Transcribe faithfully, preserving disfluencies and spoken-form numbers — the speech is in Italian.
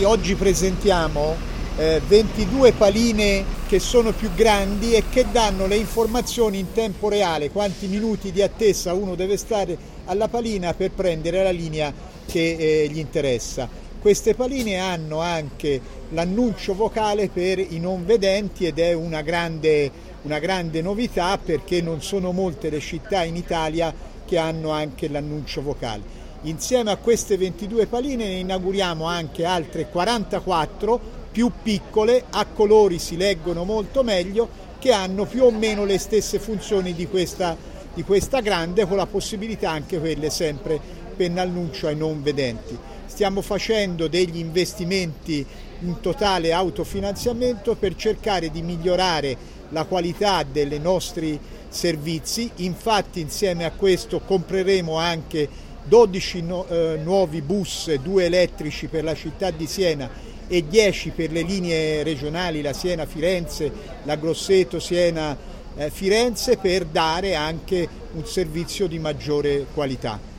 Oggi presentiamo eh, ventidue paline che sono più grandi e che danno le informazioni in tempo reale, quanti minuti di attesa uno deve stare alla palina per prendere la linea che eh, gli interessa. Queste paline hanno anche l'annuncio vocale per i non vedenti ed è una grande, una grande novità, perché non sono molte le città in Italia che hanno anche l'annuncio vocale. Insieme a queste ventidue paline ne inauguriamo anche altre quarantaquattro più piccole, a colori, si leggono molto meglio, che hanno più o meno le stesse funzioni di questa, di questa grande, con la possibilità anche quelle sempre per l'annuncio ai non vedenti. Stiamo facendo degli investimenti in totale autofinanziamento per cercare di migliorare la qualità dei nostri servizi. Infatti, insieme a questo compreremo anche dodici no, eh, nuovi bus, due elettrici per la città di Siena e dieci per le linee regionali, la Siena-Firenze, la Grosseto-Siena-Firenze, per dare anche un servizio di maggiore qualità.